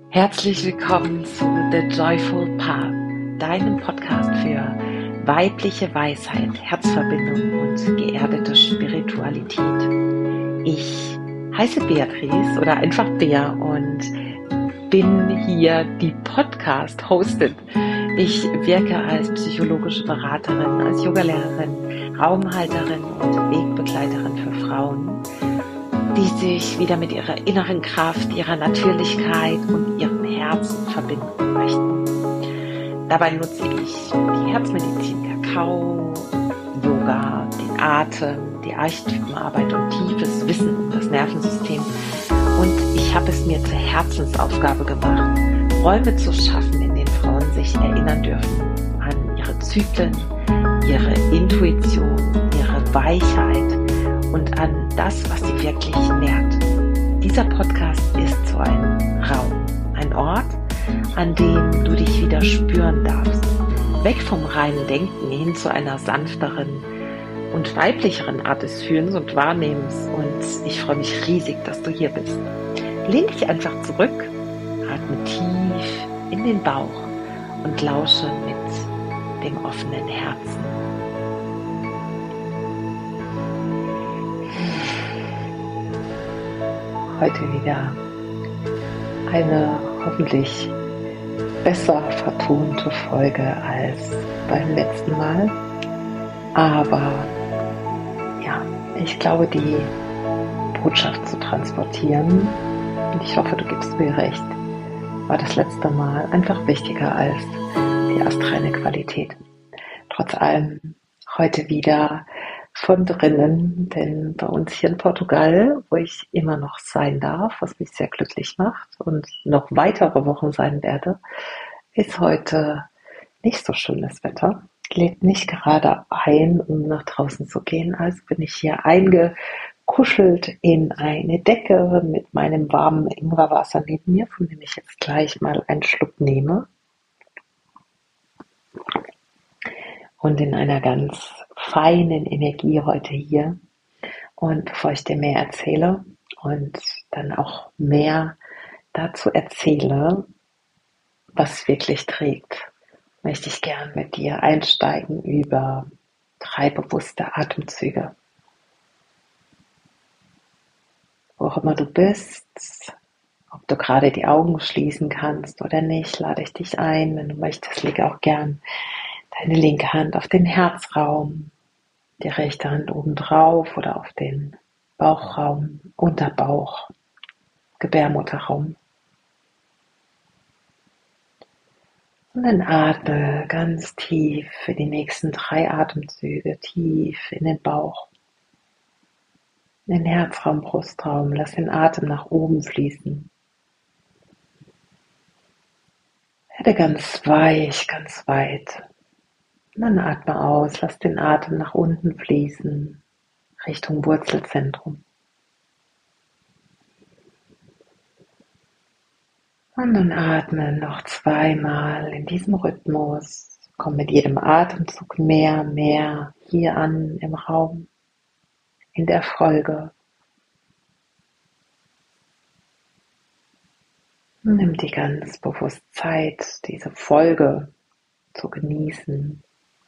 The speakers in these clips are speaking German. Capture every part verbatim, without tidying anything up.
Herzlich willkommen zu The Joyful Path, deinem Podcast für weibliche Weisheit, Herzverbindung und geerdete Spiritualität. Ich heiße Beatrice oder einfach Bea und bin hier die Podcast-Hostin. Ich wirke als psychologische Beraterin, als Yogalehrerin, Raumhalterin und Wegbegleiterin für Frauen, die sich wieder mit ihrer inneren Kraft, ihrer Natürlichkeit und ihrem Herzen verbinden möchten. Dabei nutze ich die Herzmedizin Kakao, Yoga, den Atem, die Archetypenarbeit und tiefes Wissen um das Nervensystem. Und ich habe es mir zur Herzensaufgabe gemacht, Räume zu schaffen, in denen Frauen sich erinnern dürfen an ihre Zyklen, ihre Intuition, ihre Weichheit und an das, was sie wirklich nährt. Dieser Podcast ist so ein Raum, ein Ort, an dem du dich wieder spüren darfst. Weg vom reinen Denken hin zu einer sanfteren und weiblicheren Art des Fühlens und Wahrnehmens. Und ich freue mich riesig, dass du hier bist. Lehn dich einfach zurück, atme tief in den Bauch und lausche mit dem offenen Herzen. Heute wieder eine hoffentlich besser vertonte Folge als beim letzten Mal. Aber ja, ich glaube, die Botschaft zu transportieren, und ich hoffe, du gibst mir recht, war das letzte Mal einfach wichtiger als die astreine Qualität. Trotz allem heute wieder von drinnen, denn bei uns hier in Portugal, wo ich immer noch sein darf, was mich sehr glücklich macht und noch weitere Wochen sein werde, ist heute nicht so schönes Wetter. Lädt nicht gerade ein, um nach draußen zu gehen, also bin ich hier eingekuschelt in eine Decke mit meinem warmen Ingwerwasser neben mir, von dem ich jetzt gleich mal einen Schluck nehme. Und in einer ganz feinen Energie heute hier. Und bevor ich dir mehr erzähle und dann auch mehr dazu erzähle, was wirklich trägt, möchte ich gern mit dir einsteigen über drei bewusste Atemzüge. Wo auch immer du bist, ob du gerade die Augen schließen kannst oder nicht, lade ich dich ein. Wenn du möchtest, lege auch gern deine linke Hand auf den Herzraum, die rechte Hand oben drauf oder auf den Bauchraum, Unterbauch, Gebärmutterraum. Und dann atme ganz tief für die nächsten drei Atemzüge, tief in den Bauch, in den Herzraum, Brustraum. Lass den Atem nach oben fließen. Werde ganz weich, ganz weit. Und dann atme aus, lass den Atem nach unten fließen, Richtung Wurzelzentrum. Und dann atme noch zweimal in diesem Rhythmus. Komm mit jedem Atemzug mehr, mehr hier an im Raum, in der Folge. Und nimm dir ganz bewusst Zeit, diese Folge zu genießen,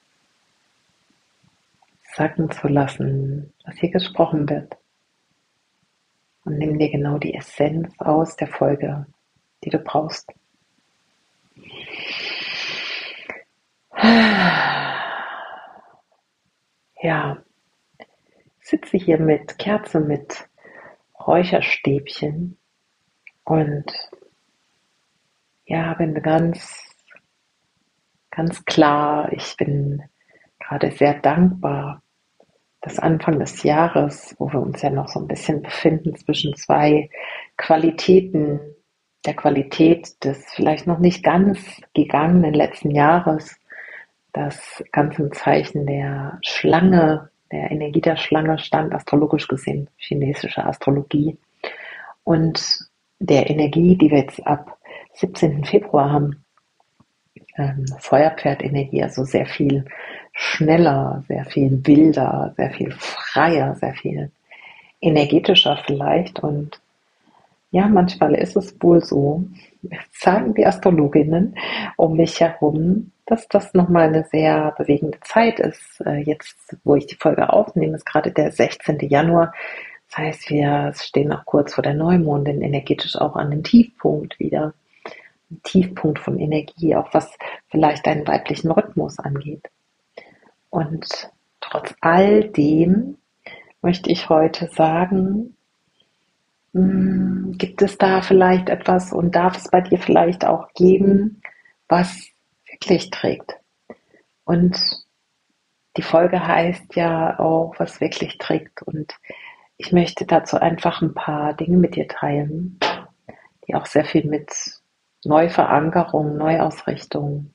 sacken zu lassen, was hier gesprochen wird. Und nimm dir genau die Essenz aus der Folge, die du brauchst. Ja, ich sitze hier mit Kerze, mit Räucherstäbchen und ja, bin ganz, ganz klar, ich bin gerade sehr dankbar, dass Anfang des Jahres, wo wir uns ja noch so ein bisschen befinden zwischen zwei Qualitäten, der Qualität des vielleicht noch nicht ganz gegangenen letzten Jahres, das ganz im Zeichen der Schlange, der Energie der Schlange stand, astrologisch gesehen, chinesische Astrologie, und der Energie, die wir jetzt ab siebzehnten Februar haben, ähm, Feuerpferdenergie, also sehr viel schneller, sehr viel wilder, sehr viel freier, sehr viel energetischer vielleicht. Und Ja, manchmal ist es wohl so, sagen die Astrologinnen um mich herum, dass das nochmal eine sehr bewegende Zeit ist. Äh, Jetzt, wo ich die Folge aufnehme, ist gerade der sechzehnte Januar. Das heißt, wir stehen noch kurz vor der Neumondin, energetisch auch an dem Tiefpunkt wieder. Ein Tiefpunkt von Energie, auch was vielleicht deinen weiblichen Rhythmus angeht. Und trotz all dem möchte ich heute sagen, hm, gibt es da vielleicht etwas und darf es bei dir vielleicht auch geben, was wirklich trägt? Und die Folge heißt ja auch, was wirklich trägt. Und ich möchte dazu einfach ein paar Dinge mit dir teilen, die auch sehr viel mit Neuverankerung, Neuausrichtung,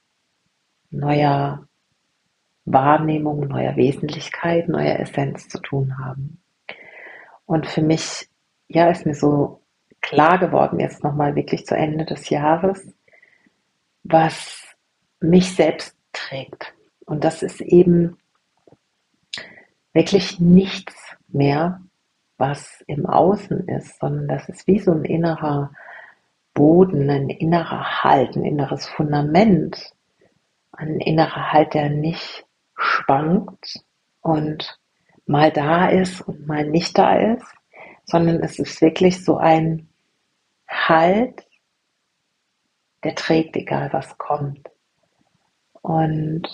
neuer Wahrnehmung, neuer Wesentlichkeit, neuer Essenz zu tun haben. Und für mich, ja, ist mir so klar geworden, jetzt nochmal wirklich zu Ende des Jahres, was mich selbst trägt. Und das ist eben wirklich nichts mehr, was im Außen ist, sondern das ist wie so ein innerer Boden, ein innerer Halt, ein inneres Fundament, ein innerer Halt, der nicht schwankt und mal da ist und mal nicht da ist, sondern es ist wirklich so ein Halt, der trägt, egal was kommt. Und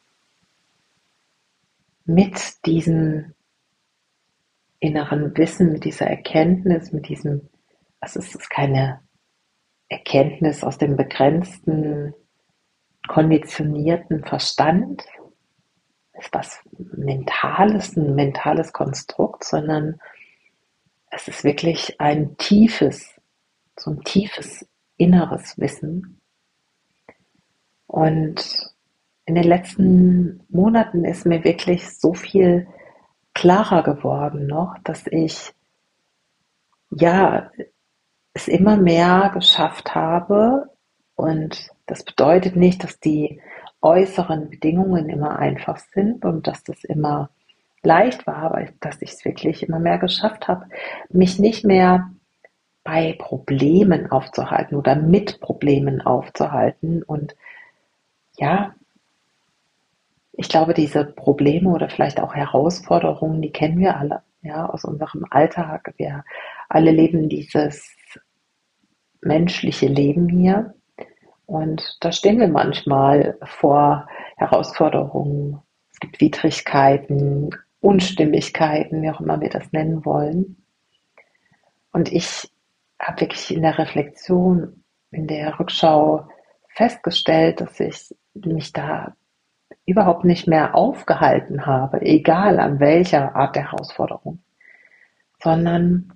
mit diesem inneren Wissen, mit dieser Erkenntnis, mit diesem, also es ist keine Erkenntnis aus dem begrenzten, konditionierten Verstand, ist was Mentales, ein mentales Konstrukt, sondern es ist wirklich ein tiefes, so ein tiefes inneres Wissen. Und in den letzten Monaten ist mir wirklich so viel klarer geworden noch, dass ich ja es immer mehr geschafft habe, und das bedeutet nicht, dass die äußeren Bedingungen immer einfach sind und dass das immer leicht war, aber dass ich es wirklich immer mehr geschafft habe, mich nicht mehr bei Problemen aufzuhalten oder mit Problemen aufzuhalten. Und ja, ich glaube, diese Probleme oder vielleicht auch Herausforderungen, die kennen wir alle, ja, aus unserem Alltag. Wir alle leben dieses menschliche Leben hier. Und da stehen wir manchmal vor Herausforderungen. Es gibt Widrigkeiten, Unstimmigkeiten, wie auch immer wir das nennen wollen. Und ich habe wirklich in der Reflexion, in der Rückschau festgestellt, dass ich mich da überhaupt nicht mehr aufgehalten habe, egal an welcher Art der Herausforderung, sondern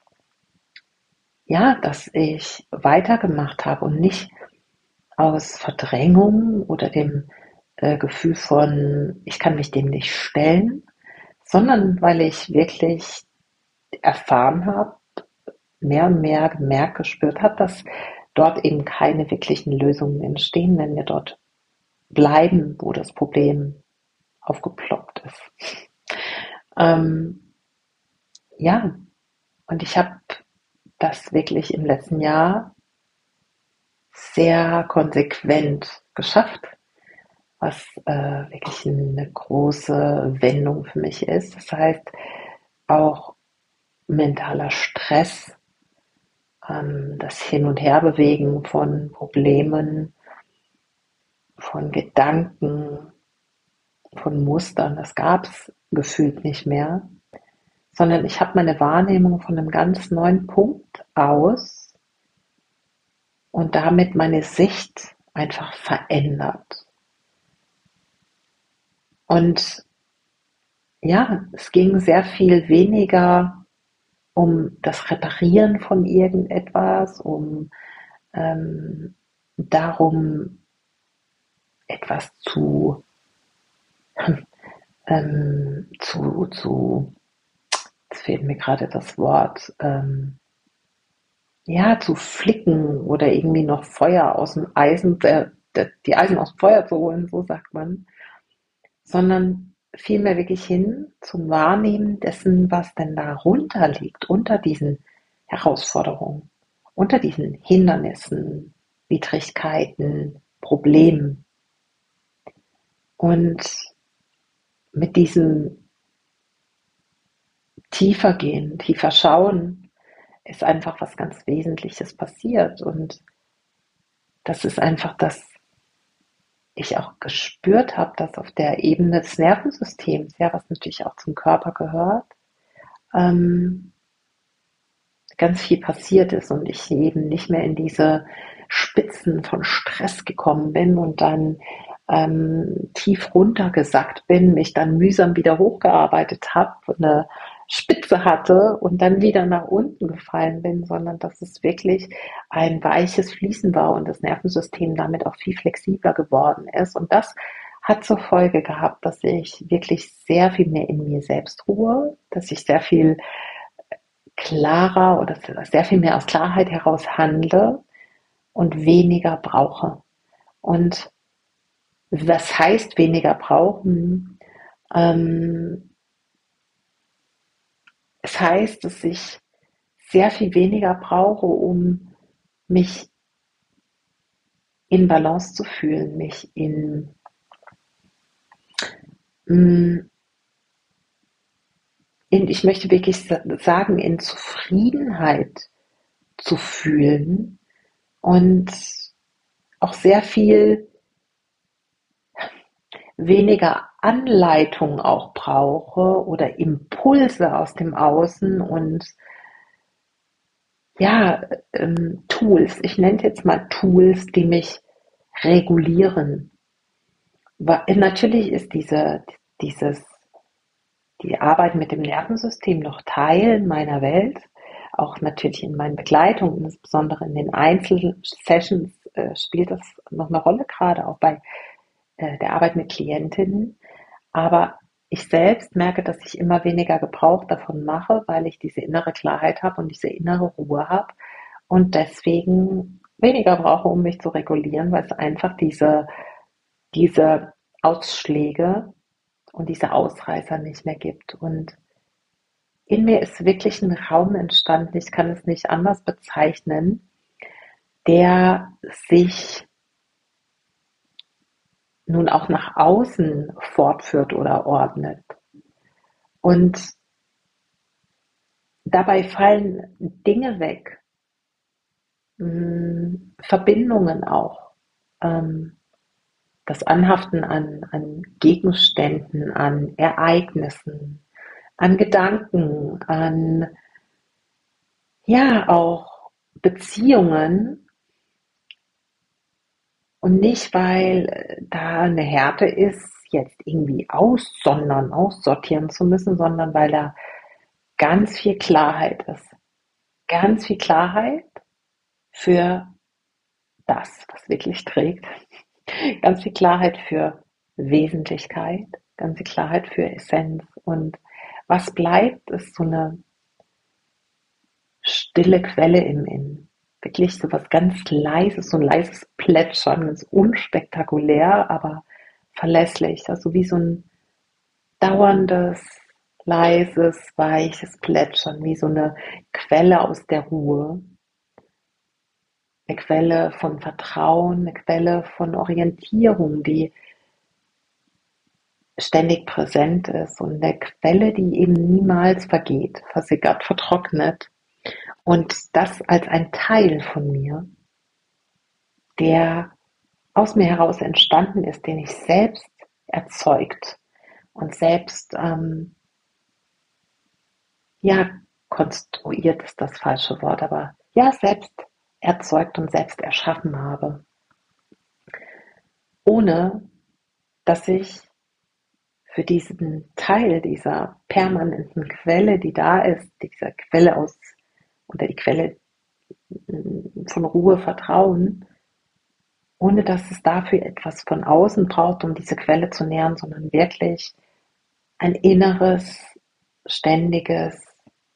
ja, dass ich weitergemacht habe und nicht aus Verdrängung oder dem äh, Gefühl von, ich kann mich dem nicht stellen, sondern weil ich wirklich erfahren habe, mehr und mehr gemerkt, gespürt habe, dass dort eben keine wirklichen Lösungen entstehen, wenn wir dort bleiben, wo das Problem aufgeploppt ist. Ähm, ja, und ich habe das wirklich im letzten Jahr sehr konsequent geschafft, was äh, wirklich eine große Wendung für mich ist. Das heißt, auch mentaler Stress, ähm, das Hin- und Herbewegen von Problemen, von Gedanken, von Mustern, das gab es gefühlt nicht mehr, sondern ich habe meine Wahrnehmung von einem ganz neuen Punkt aus und damit meine Sicht einfach verändert. Und ja, es ging sehr viel weniger um das Reparieren von irgendetwas, um ähm, darum, etwas zu, ähm, zu, zu, jetzt fehlt mir gerade das Wort, ähm, ja, zu flicken oder irgendwie noch Feuer aus dem Eisen, äh, die Eisen aus dem Feuer zu holen, so sagt man, sondern vielmehr wirklich hin zum Wahrnehmen dessen, was denn darunter liegt, unter diesen Herausforderungen, unter diesen Hindernissen, Widrigkeiten, Problemen. Und mit diesem tiefer gehen, tiefer schauen, ist einfach was ganz Wesentliches passiert. Und das ist einfach, dass ich auch gespürt habe, dass auf der Ebene des Nervensystems, ja, was natürlich auch zum Körper gehört, ähm, ganz viel passiert ist und ich eben nicht mehr in diese Spitzen von Stress gekommen bin und dann ähm, tief runtergesackt bin, mich dann mühsam wieder hochgearbeitet habe, eine Spitze hatte und dann wieder nach unten gefallen bin, sondern dass es wirklich ein weiches Fließen war und das Nervensystem damit auch viel flexibler geworden ist. Und das hat zur Folge gehabt, dass ich wirklich sehr viel mehr in mir selbst ruhe, dass ich sehr viel klarer oder sehr viel mehr aus Klarheit heraus handle und weniger brauche. Und was heißt weniger brauchen? Ähm, es heißt, dass ich sehr viel weniger brauche, um mich in Balance zu fühlen, mich in, in ich möchte wirklich sagen, in Zufriedenheit zu fühlen und auch sehr viel weniger Anleitung auch brauche oder Impulse aus dem Außen und ja, ähm, Tools, ich nenne jetzt mal Tools, die mich regulieren. Natürlich ist diese, dieses, die Arbeit mit dem Nervensystem noch Teil meiner Welt, auch natürlich in meinen Begleitungen, insbesondere in den Einzelsessions äh, spielt das noch eine Rolle, gerade auch bei äh, der Arbeit mit Klientinnen. Aber ich selbst merke, dass ich immer weniger Gebrauch davon mache, weil ich diese innere Klarheit habe und diese innere Ruhe habe und deswegen weniger brauche, um mich zu regulieren, weil es einfach diese, diese Ausschläge und diese Ausreißer nicht mehr gibt. Und in mir ist wirklich ein Raum entstanden, ich kann es nicht anders bezeichnen, der sich nun auch nach außen fortführt oder ordnet. Und dabei fallen Dinge weg, Verbindungen auch, das Anhaften an, an Gegenständen, an Ereignissen, an Gedanken, an ja auch Beziehungen und nicht, weil da eine Härte ist, jetzt irgendwie aussondern, aussortieren zu müssen, sondern weil da ganz viel Klarheit ist. Ganz viel Klarheit für das, was wirklich trägt. Ganz viel Klarheit für Wesentlichkeit, ganz viel Klarheit für Essenz. Und was bleibt, ist so eine stille Quelle im Innen. Wirklich so was ganz Leises, so ein leises Plätschern, ganz unspektakulär, aber verlässlich. Also wie so ein dauerndes, leises, weiches Plätschern, wie so eine Quelle aus der Ruhe. Eine Quelle von Vertrauen, eine Quelle von Orientierung, die ständig präsent ist und eine Quelle, die eben niemals vergeht, versickert, vertrocknet. Und das als ein Teil von mir, der aus mir heraus entstanden ist, den ich selbst erzeugt und selbst, ähm, ja, konstruiert ist das falsche Wort, aber ja, selbst erzeugt und selbst erschaffen habe. Ohne, dass ich für diesen Teil dieser permanenten Quelle, die da ist, dieser Quelle aus, oder die Quelle von Ruhe, Vertrauen, ohne dass es dafür etwas von außen braucht, um diese Quelle zu nähren, sondern wirklich ein inneres, ständiges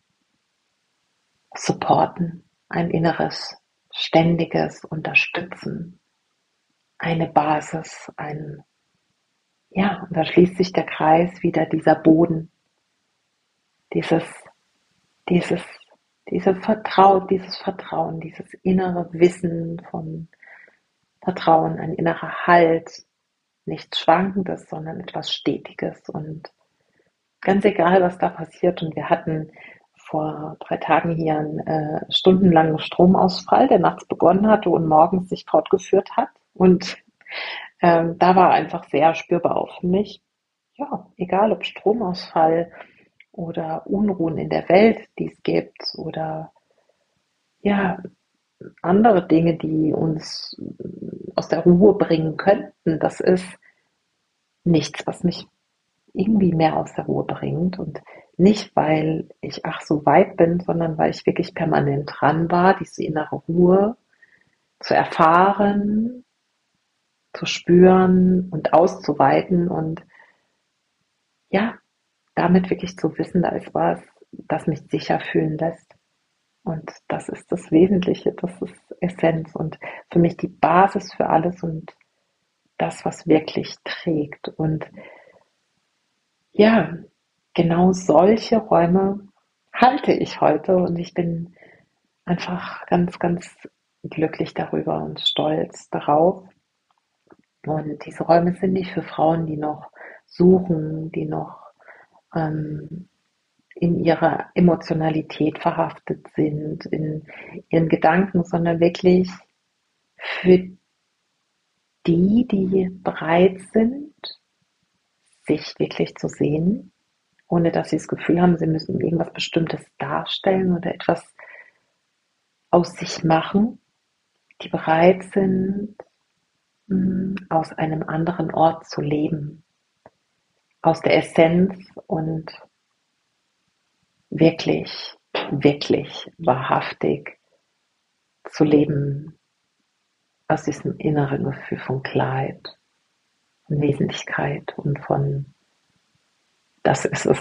Supporten, ein inneres, ständiges Unterstützen, eine Basis, ein, ja, und da schließt sich der Kreis wieder, dieser Boden, dieses, dieses Diese Vertrauen, dieses Vertrauen, dieses innere Wissen von Vertrauen, ein innerer Halt, nichts Schwankendes, sondern etwas Stetiges und ganz egal, was da passiert. Und wir hatten vor drei Tagen hier einen äh, stundenlangen Stromausfall, der nachts begonnen hatte und morgens sich fortgeführt hat. Und ähm, da war einfach sehr spürbar auch für mich, ja, egal ob Stromausfall oder Unruhen in der Welt, die es gibt, oder ja, andere Dinge, die uns aus der Ruhe bringen könnten, das ist nichts, was mich irgendwie mehr aus der Ruhe bringt. Und nicht, weil ich ach so weit bin, sondern weil ich wirklich permanent dran war, diese innere Ruhe zu erfahren, zu spüren und auszuweiten und ja, damit wirklich zu wissen, da ist was, das mich sicher fühlen lässt. Und das ist das Wesentliche, das ist Essenz und für mich die Basis für alles und das, was wirklich trägt. Und ja, genau solche Räume halte ich heute und ich bin einfach ganz, ganz glücklich darüber und stolz darauf. Und diese Räume sind nicht für Frauen, die noch suchen, die noch ähm, in ihrer Emotionalität verhaftet sind, in ihren Gedanken, sondern wirklich für die, die bereit sind, sich wirklich zu sehen, ohne dass sie das Gefühl haben, sie müssen irgendwas Bestimmtes darstellen oder etwas aus sich machen, die bereit sind, aus einem anderen Ort zu leben, aus der Essenz und wirklich, wirklich wahrhaftig zu leben, aus diesem inneren Gefühl von Klarheit und Wesentlichkeit und von das ist es.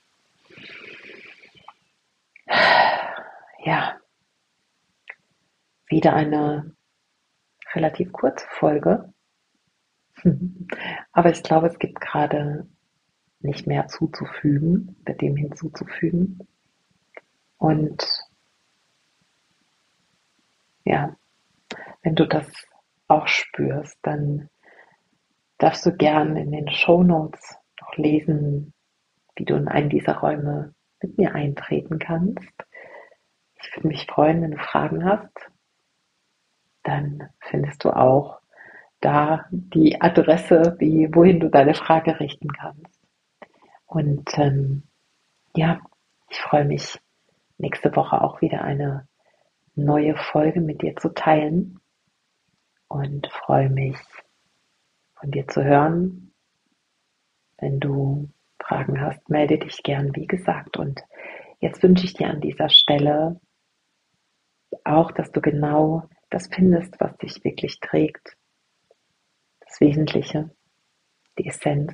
Ja, wieder eine relativ kurze Folge, aber ich glaube, es gibt gerade nicht mehr zuzufügen, bei dem hinzuzufügen. Und ja, wenn du das auch spürst, dann darfst du gern in den Shownotes noch lesen, wie du in einen dieser Räume mit mir eintreten kannst. Ich würde mich freuen, wenn du Fragen hast. Dann findest du auch da die Adresse, wie, wohin du deine Frage richten kannst. Und ähm, ja, ich freue mich, nächste Woche auch wieder eine neue Folge mit dir zu teilen und freue mich, von dir zu hören. Wenn du Fragen hast, melde dich gern, wie gesagt. Und jetzt wünsche ich dir an dieser Stelle auch, dass du genau das findest, was dich wirklich trägt. Das Wesentliche, die Essenz.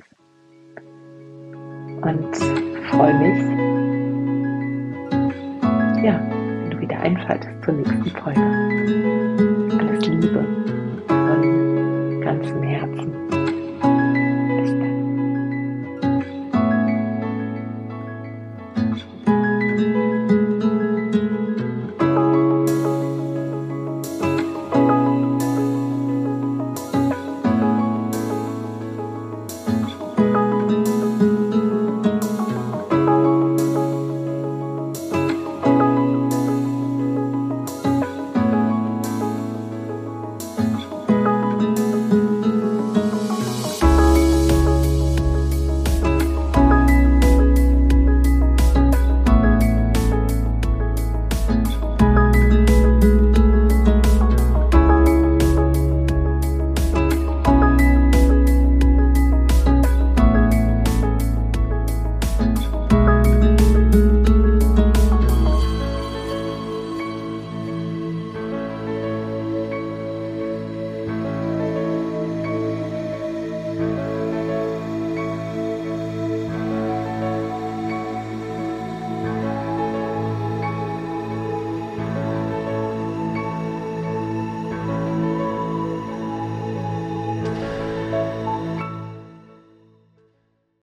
Und freue mich, ja, wenn du wieder einschaltest zur nächsten Folge.